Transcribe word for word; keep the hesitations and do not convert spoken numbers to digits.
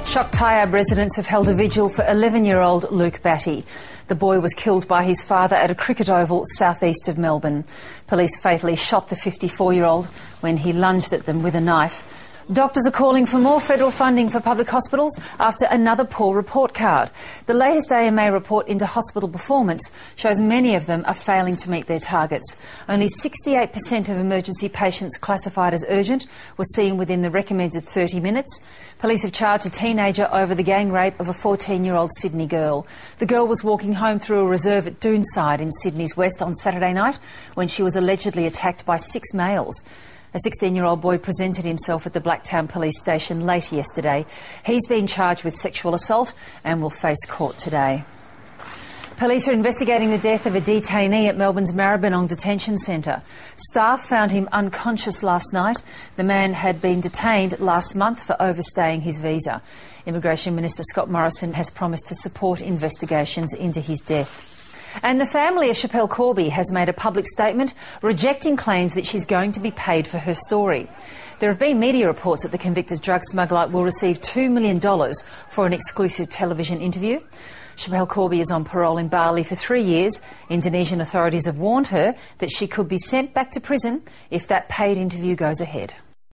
Shock Tayab residents have held a vigil for eleven-year-old Luke Batty. The boy was killed by his father at a cricket oval southeast of Melbourne. Police fatally shot the fifty-four-year-old when he lunged at them with a knife. Doctors are calling for more federal funding for public hospitals after another poor report card. The latest A M A report into hospital performance shows many of them are failing to meet their targets. Only sixty-eight percent of emergency patients classified as urgent were seen within the recommended thirty minutes. Police have charged a teenager over the gang rape of a fourteen-year-old Sydney girl. The girl was walking home through a reserve at Doonside in Sydney's west on Saturday night when she was allegedly attacked by six males. A sixteen-year-old boy presented himself at the Blacktown police station late yesterday. He's been charged with sexual assault and will face court today. Police are investigating the death of a detainee at Melbourne's Maribyrnong Detention Centre. Staff found him unconscious last night. The man had been detained last month for overstaying his visa. Immigration Minister Scott Morrison has promised to support investigations into his death. And the family of Schapelle Corby has made a public statement rejecting claims that she's going to be paid for her story. There have been media reports that the convicted drug smuggler will receive two million dollars for an exclusive television interview. Schapelle Corby is on parole in Bali for three years. Indonesian authorities have warned her that she could be sent back to prison if that paid interview goes ahead.